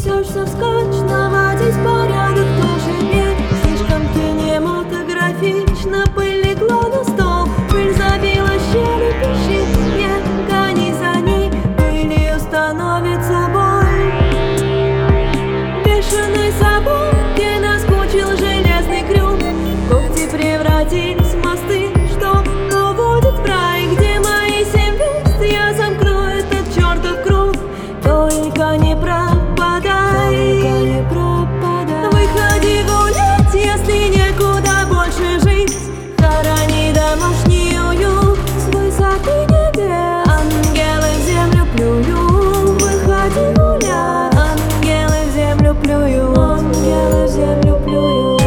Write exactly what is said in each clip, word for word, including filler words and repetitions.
Несешься вскачь, наводить порядок в душеве. Слишком кинематографично пыль легла на стол. Пыль забила щели, пищит, не гони за ней. Пылью становится боль. Бешеный собаке наскучил железный крюк. Когти превратились в мосты, что уводят в рай. Где мои семь верст, я замкну этот чертов круг. Только не пропадай, не пропадай. Выходи гулять, если некуда больше жить. Хорони домашний уют с высоты небес. Ангелы в землю плюют. Выходи гулять, ангелы в землю плюют. Ангелы в землю плюют.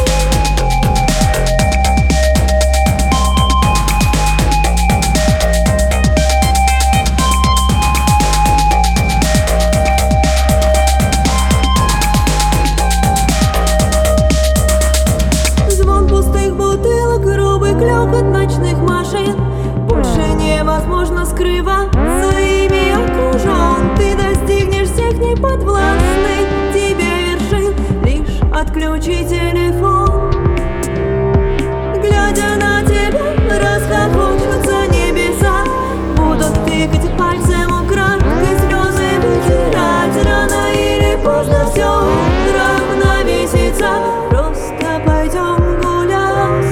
Грубый клёкот ночных машин. Больше невозможно скрываться, ими окружен. Ты достигнешь всех неподвластных тебе вершин. Лишь отключи телефон. Глядя на тебя, расхохочутся небеса. Будут тыкать пальцем украдкой, слезы вытирать. Рано или поздно все равновесится. Просто пойдем гулять.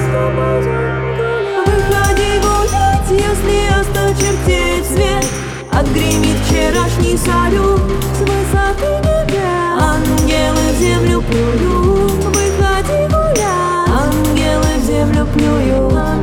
Выходи гулять, если осточертеет свет. Отгремит вчерашний салют с высоты небес. Ангелы в землю плюют. Выходи гулять, ангелы в землю плюют.